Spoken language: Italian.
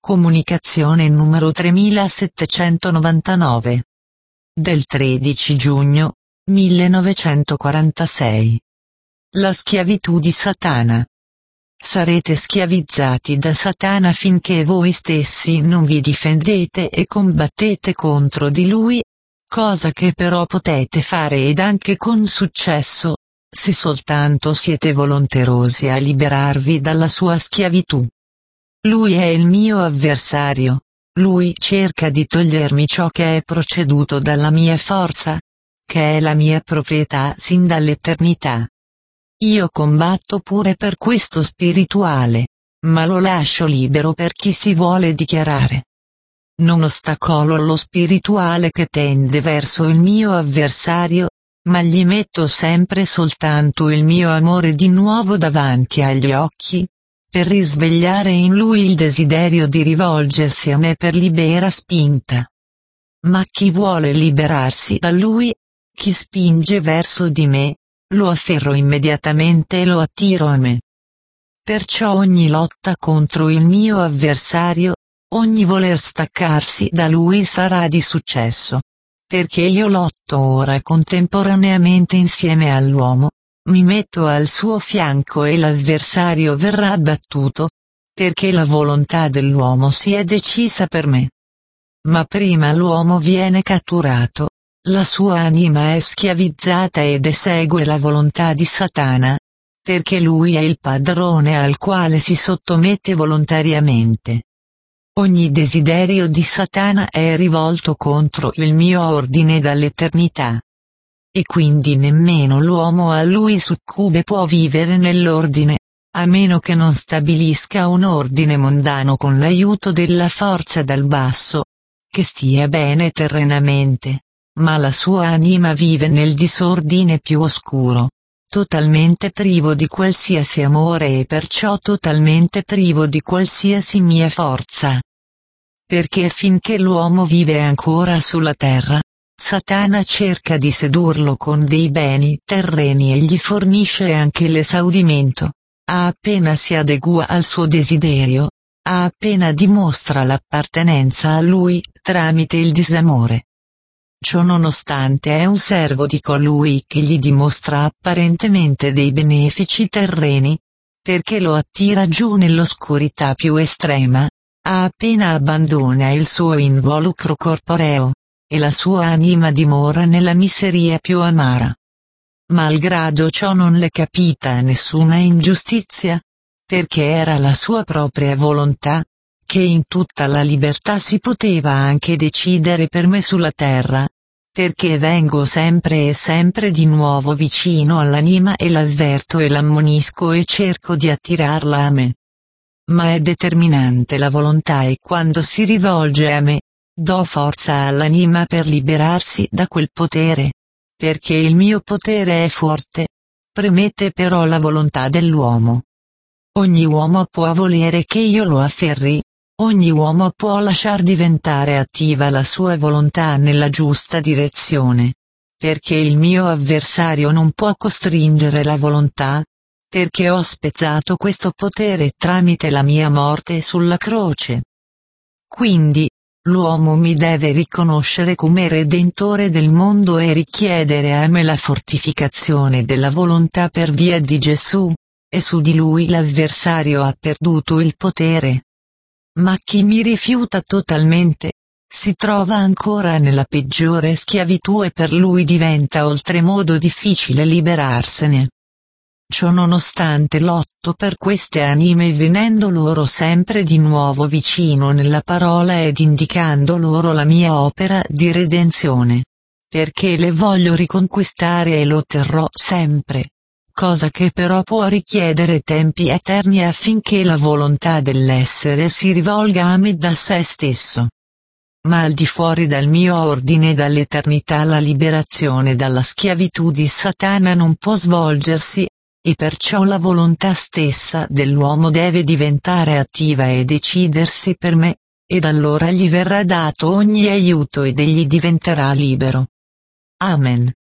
Comunicazione numero 3799. Del 13 giugno 1946. La schiavitù di Satana. Sarete schiavizzati da Satana finché voi stessi non vi difendete e combattete contro di lui, cosa che però potete fare ed anche con successo, se soltanto siete volonterosi a liberarvi dalla sua schiavitù. Lui è il mio avversario, lui cerca di togliermi ciò che è proceduto dalla mia forza, che è la mia proprietà sin dall'eternità. Io combatto pure per questo spirituale, ma lo lascio libero per chi si vuole dichiarare. Non ostacolo lo spirituale che tende verso il mio avversario, ma gli metto sempre soltanto il mio amore di nuovo davanti agli occhi, per risvegliare in lui il desiderio di rivolgersi a me per libera spinta. Ma chi vuole liberarsi da lui, chi spinge verso di me, lo afferro immediatamente e lo attiro a me. Perciò ogni lotta contro il mio avversario, ogni voler staccarsi da lui sarà di successo. Perché io lotto ora contemporaneamente insieme all'uomo, mi metto al suo fianco e l'avversario verrà abbattuto, perché la volontà dell'uomo si è decisa per me. Ma prima l'uomo viene catturato, la sua anima è schiavizzata ed esegue la volontà di Satana, perché lui è il padrone al quale si sottomette volontariamente. Ogni desiderio di Satana è rivolto contro il mio ordine dall'eternità. E quindi nemmeno l'uomo a lui succube può vivere nell'ordine, a meno che non stabilisca un ordine mondano con l'aiuto della forza dal basso, che stia bene terrenamente, ma la sua anima vive nel disordine più oscuro, totalmente privo di qualsiasi amore e perciò totalmente privo di qualsiasi mia forza. Perché finché l'uomo vive ancora sulla terra, Satana cerca di sedurlo con dei beni terreni e gli fornisce anche l'esaudimento, appena si adegua al suo desiderio, appena dimostra l'appartenenza a lui tramite il disamore. Ciò nonostante è un servo di colui che gli dimostra apparentemente dei benefici terreni, perché lo attira giù nell'oscurità più estrema, appena abbandona il suo involucro corporeo, e la sua anima dimora nella miseria più amara. Malgrado ciò non le capita nessuna ingiustizia, perché era la sua propria volontà, che in tutta la libertà si poteva anche decidere per me sulla terra, perché vengo sempre e sempre di nuovo vicino all'anima e l'avverto e l'ammonisco e cerco di attirarla a me. Ma è determinante la volontà e quando si rivolge a me, do forza all'anima per liberarsi da quel potere, perché il mio potere è forte, premette però la volontà dell'uomo. Ogni uomo può volere che io lo afferri, ogni uomo può lasciar diventare attiva la sua volontà nella giusta direzione, perché il mio avversario non può costringere la volontà, perché ho spezzato questo potere tramite la mia morte sulla croce. Quindi, l'uomo mi deve riconoscere come Redentore del mondo e richiedere a me la fortificazione della volontà per via di Gesù, e su di lui l'avversario ha perduto il potere. Ma chi mi rifiuta totalmente, si trova ancora nella peggiore schiavitù e per lui diventa oltremodo difficile liberarsene. Ciò nonostante lotto per queste anime venendo loro sempre di nuovo vicino nella parola ed indicando loro la mia opera di redenzione. Perché le voglio riconquistare e lo terrò sempre. Cosa che però può richiedere tempi eterni affinché la volontà dell'essere si rivolga a me da sé stesso. Ma al di fuori dal mio ordine dall'eternità la liberazione dalla schiavitù di Satana non può svolgersi, e perciò la volontà stessa dell'uomo deve diventare attiva e decidersi per me, ed allora gli verrà dato ogni aiuto ed egli diventerà libero. Amen.